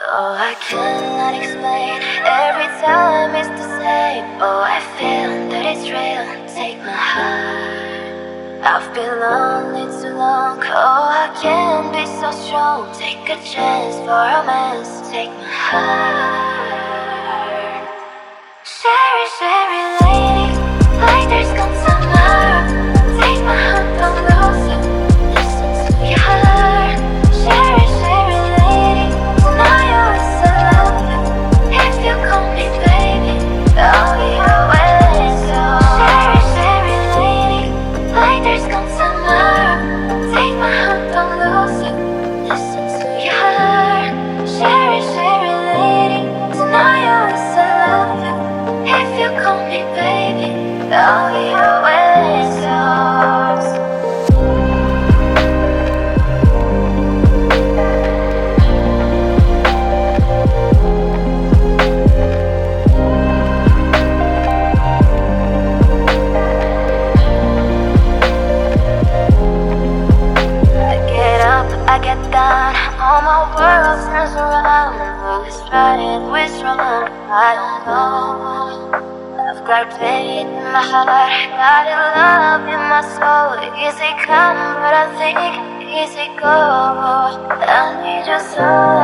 Oh, I cannot explain. Every time it's the same. Oh, I feel that it's real. Take my heart. I've been lonely too long. Oh, I can't be so strong. Take a chance for romance. Take my heart. Sherry, Sherry lady, like there's no tomorrow. Take my heart, don't lose it. Listen to your heart. Sherry, Sherry lady, tonight you is I love you. If you call me baby, I'll be always yours. Sherry, Sherry lady, like there's no tomorrow. Take my heart, don't lose it. Listen to your heart. Sherry, Sherry lady, tonight you is I love you. If you call me baby, I'll be always yours. I get up, I get down, all my world turns around. Who's right, who's wrong, I don't know. I've got pain in my heart, got a love in my soul. Easy come, but I think easy go. I need your soul.